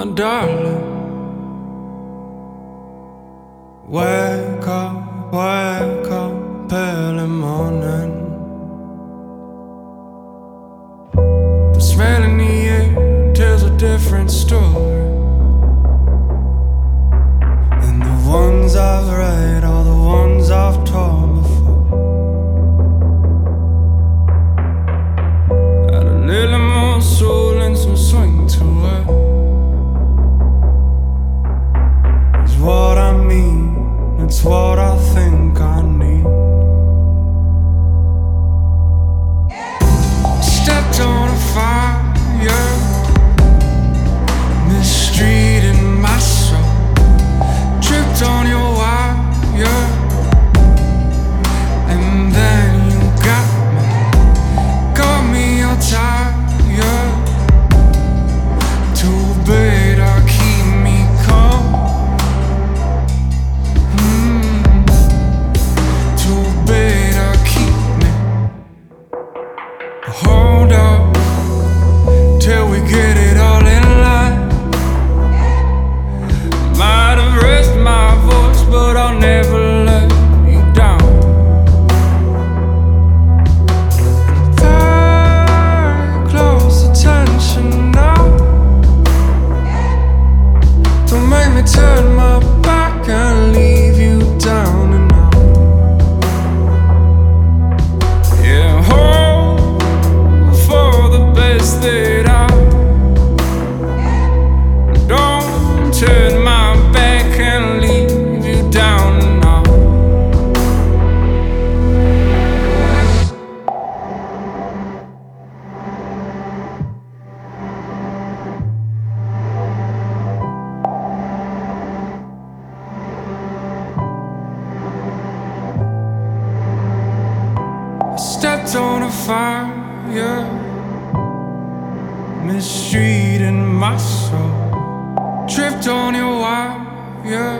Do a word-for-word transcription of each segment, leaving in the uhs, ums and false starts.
my darling. Wake up, wake up, early morning. The smell in the air tells a different story. And the ones I've read are the ones I've told before. Add a little more soul and some swing to it, is what I mean. It's what I think I need. Stepped on a fire, mistreating my soul. Tripped on your wire, and then you got me. Got me all tired. Too bad I keep me calm. Hold up till we get it all in line. Might have raised my voice, but I'll never let you down. Pay close attention now. Don't make me turn my back and leave you down and out. Yeah, hold for the best that I don't turn my back and leave you down and out. I stepped on a fire, mistreating my soul. Tripped on your wire,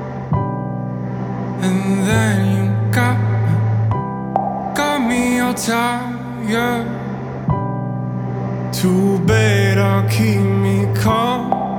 and then you got me. Got me all tired. Too bad I'll keep me calm.